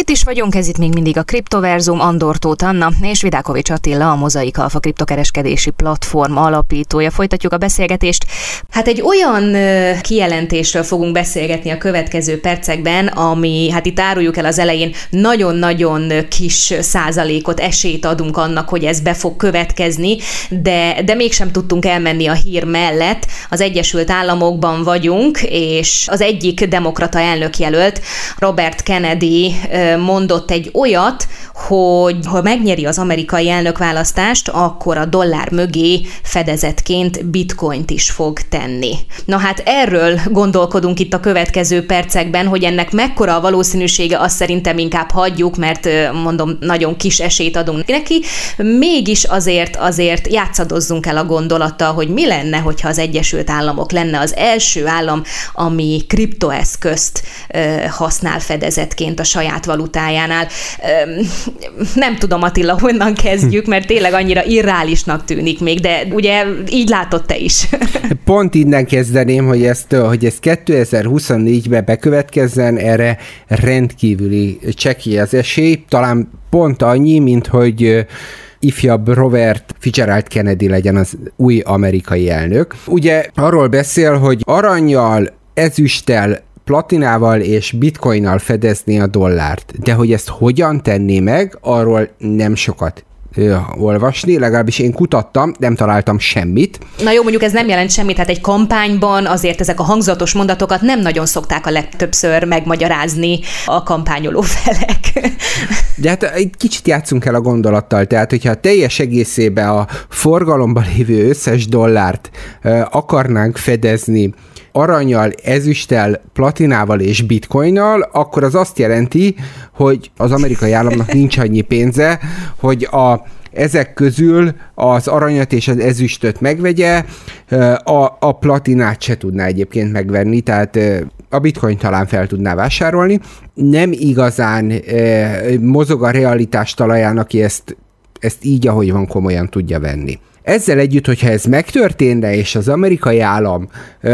Itt is vagyunk, ez itt még mindig a Kriptoverzum, Andor Tóth Anna és Vidákovics Attila, a Mozaik Alfa kriptokereskedési platform alapítója. Folytatjuk a beszélgetést. Hát egy olyan kijelentésről fogunk beszélgetni a következő percekben, ami, hát itt áruljuk el az elején, nagyon-nagyon kis százalékot, esélyt adunk annak, hogy ez be fog következni, de mégsem tudtunk elmenni a hír mellett. Az Egyesült Államokban vagyunk, és az egyik demokrata elnökjelölt, Robert Kennedy mondott egy olyat, hogy ha megnyeri az amerikai elnökválasztást, akkor a dollár mögé fedezetként bitcoint is fog tenni. Na hát erről gondolkodunk itt a következő percekben, hogy ennek mekkora a valószínűsége, azt szerintem inkább hagyjuk, mert mondom, nagyon kis esélyt adunk neki. Mégis azért játszadozzunk el a gondolattal, hogy mi lenne, hogyha az Egyesült Államok lenne az első állam, ami kriptoeszközt használ fedezetként a saját valutájánál. Nem tudom, Attila, honnan kezdjük, mert tényleg annyira irreálisnak tűnik még, de ugye így látod te is. Pont innen kezdeném, hogy ez 2024-ben bekövetkezzen, erre rendkívüli csekély az esély, talán pont annyi, mint hogy ifjabb Robert Fitzgerald Kennedy legyen az új amerikai elnök. Ugye arról beszél, hogy arannyal, ezüsttel, platinával és bitcoinnal fedezni a dollárt. De hogy ezt hogyan tenné meg, arról nem sokat olvasni, legalábbis én kutattam, nem találtam semmit. Na jó, mondjuk ez nem jelent semmit, hát egy kampányban azért ezek a hangzatos mondatokat nem nagyon szokták a legtöbbször megmagyarázni a kampányoló felek. De hát egy kicsit játszunk el a gondolattal, tehát hogyha a teljes egészében a forgalomban lévő összes dollárt akarnánk fedezni arannyal, ezüsttel, platinával és bitcoinnal, akkor az azt jelenti, hogy az amerikai államnak nincs annyi pénze, hogy ezek közül az aranyat és az ezüstöt megvegye, a platinát se tudná egyébként megvenni, tehát a bitcoin talán fel tudná vásárolni. Nem igazán mozog a realitás talaján, aki ezt így, ahogy van, komolyan tudja venni. Ezzel együtt, hogyha ez megtörténne, és az amerikai állam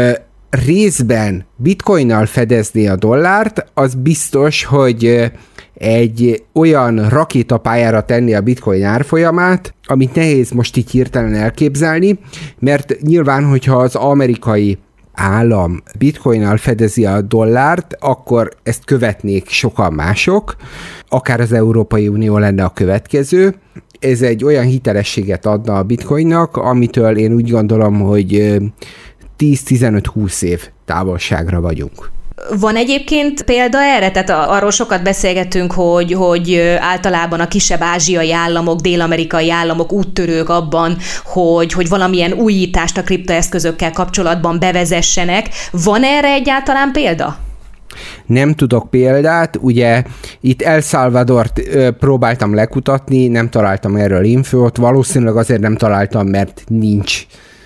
részben bitcoinnal fedezni a dollárt, az biztos, hogy egy olyan rakétapályára tenni a bitcoin árfolyamát, amit nehéz most így hirtelen elképzelni, mert nyilván, hogyha az amerikai állam bitcoinnal fedezi a dollárt, akkor ezt követnék sokan mások, akár az Európai Unió lenne a következő. Ez egy olyan hitelességet adna a bitcoinnak, amitől én úgy gondolom, hogy 10-15-20 év távolságra vagyunk. Van egyébként példa erre? Tehát arról sokat beszélgetünk, hogy általában a kisebb ázsiai államok, dél-amerikai államok úttörők abban, hogy valamilyen újítást a kriptoeszközökkel kapcsolatban bevezessenek. Van erre egyáltalán példa? Nem tudok példát, ugye itt El Salvadort próbáltam lekutatni, nem találtam erről infót, valószínűleg azért nem találtam, mert nincs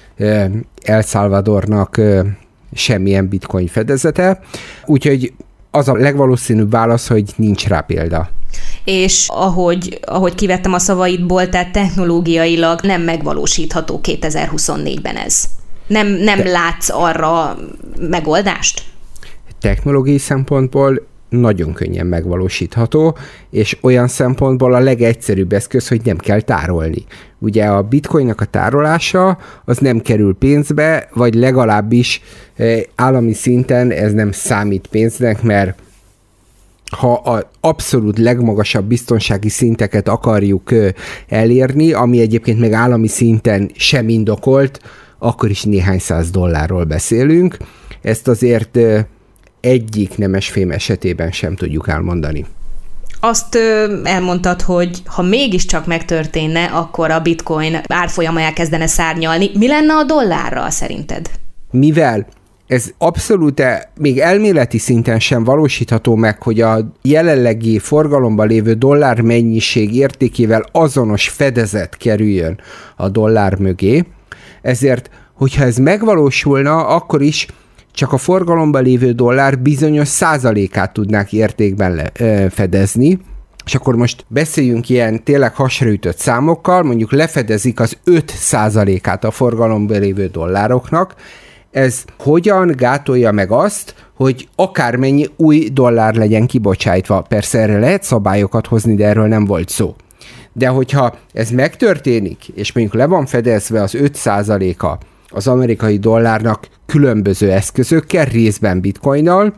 El Salvadornak semmilyen bitcoin fedezete, úgyhogy az a legvalószínűbb válasz, hogy nincs rá példa. És ahogy kivettem a szavaidból, tehát technológiailag nem megvalósítható 2024-ben ez. Nem látsz arra megoldást? Technológiai szempontból nagyon könnyen megvalósítható, és olyan szempontból a legegyszerűbb eszköz, hogy nem kell tárolni. Ugye a bitcoinnak a tárolása az nem kerül pénzbe, vagy legalábbis állami szinten ez nem számít pénznek, mert ha az abszolút legmagasabb biztonsági szinteket akarjuk elérni, ami egyébként meg állami szinten sem indokolt, akkor is néhány $100 beszélünk. Ezt azért egyik nemesfém esetében sem tudjuk elmondani. Azt elmondtad, hogy ha mégiscsak megtörténne, akkor a bitcoin árfolyama elkezdene szárnyalni. Mi lenne a dollárral szerinted? Mivel ez abszolút még elméleti szinten sem valósítható meg, hogy a jelenlegi forgalomban lévő dollár mennyiség értékével azonos fedezet kerüljön a dollár mögé, ezért, hogyha ez megvalósulna, akkor is csak a forgalomban lévő dollár bizonyos százalékát tudnák értékben fedezni, és akkor most beszéljünk ilyen tényleg hasraütött számokkal, mondjuk lefedezik az 5%-át a forgalomban lévő dollároknak. Ez hogyan gátolja meg azt, hogy akármennyi új dollár legyen kibocsájtva. Persze erre lehet szabályokat hozni, de erről nem volt szó. De hogyha ez megtörténik, és mondjuk le van fedezve az 5%-a az amerikai dollárnak különböző eszközökkel, részben bitcoinnal,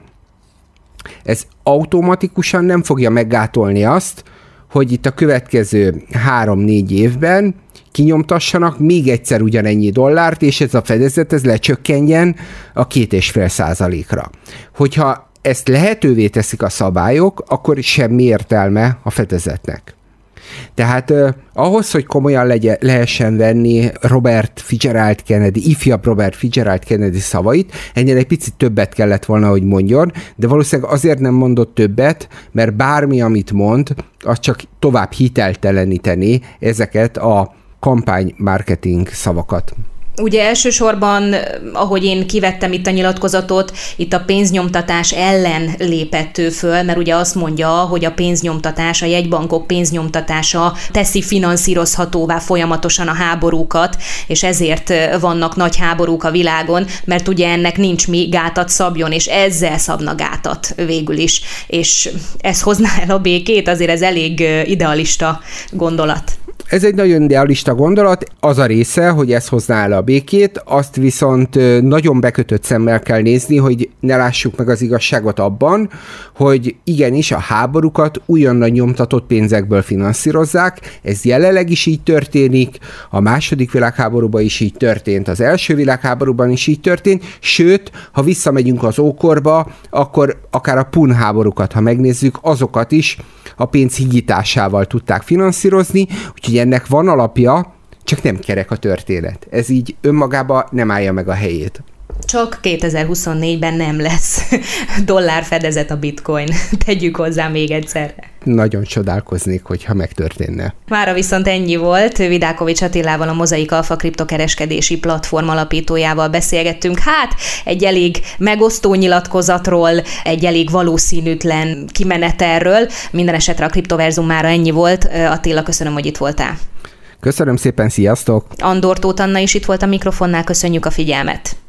ez automatikusan nem fogja meggátolni azt, hogy itt a következő 3-4 évben kinyomtassanak még egyszer ugyanennyi dollárt, és ez a fedezet ez lecsökkenjen a 2,5%-ra. Hogyha ezt lehetővé teszik a szabályok, akkor semmi értelme a fedezetnek. Tehát ahhoz, hogy komolyan lehessen venni Robert Fitzgerald Kennedy, ifjabb Robert Fitzgerald Kennedy szavait, ennél egy picit többet kellett volna, hogy mondjon, de valószínűleg azért nem mondott többet, mert bármi, amit mond, az csak tovább hitelteleníteni ezeket a kampány-marketing szavakat. Ugye elsősorban, ahogy én kivettem itt a nyilatkozatot, itt a pénznyomtatás ellen lépett ő föl, mert ugye azt mondja, hogy a pénznyomtatás, a jegybankok pénznyomtatása teszi finanszírozhatóvá folyamatosan a háborúkat, és ezért vannak nagy háborúk a világon, mert ugye ennek nincs mi gátat szabjon, és ezzel szabna gátat végül is. És ez hozná el a békét, azért ez elég idealista gondolat. Ez egy nagyon idealista gondolat, az a része, hogy ez hozná el a békét, azt viszont nagyon bekötött szemmel kell nézni, hogy ne lássuk meg az igazságot abban, hogy igenis a háborúkat újonnan nyomtatott pénzekből finanszírozzák, ez jelenleg is így történik, a második világháborúban is így történt, az első világháborúban is így történt, sőt, ha visszamegyünk az ókorba, akkor akár a pun háborúkat, ha megnézzük, azokat is a pénz higításával tudták finanszírozni, úgyhogy ennek van alapja, csak nem kerek a történet. Ez így önmagában nem állja meg a helyét. Csak 2024-ben nem lesz dollárfedezet a bitcoin. Tegyük hozzá még egyszer. Nagyon csodálkoznék, hogyha megtörténne. Mára viszont ennyi volt. Vidákovics Attilával, a Mozaik Alpha kriptokereskedési platform alapítójával beszélgettünk. Hát, egy elég megosztó nyilatkozatról, egy elég valószínűtlen kimenetelről. Minden esetre a Kriptoverzum mára ennyi volt. Attila, köszönöm, hogy itt voltál. Köszönöm szépen, sziasztok! Andor Tóth Anna is itt volt a mikrofonnál, köszönjük a figyelmet!